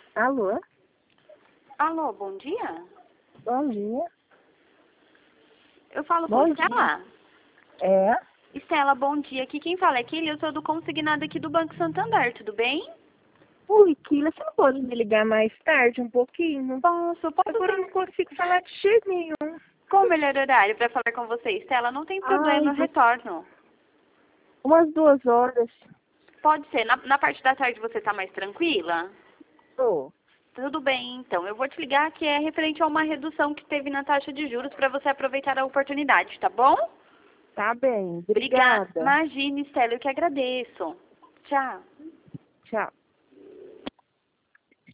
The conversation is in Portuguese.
Alô? Alô, bom dia? Bom dia. Eu falo com Bom Estela? É? Estela, bom dia. Aqui quem fala é Kelly, eu sou do consignado aqui do Banco Santander, tudo bem? Ui, Kila, você não pode me ligar mais tarde um pouquinho? Posso Agora eu sim. não consigo falar de jeito nenhum. Qual o melhor horário para falar com você? Estela, não tem problema, Ai, eu retorno. umas 2 horas. Pode ser. Na parte da tarde você tá mais tranquila? Tô. Tudo bem, então. Eu vou te ligar que é referente a uma redução que teve na taxa de juros para você aproveitar a oportunidade, tá bom? Tá bem, Obrigada. obrigada. Imagine, Estela, eu que agradeço. Tchau. Tchau.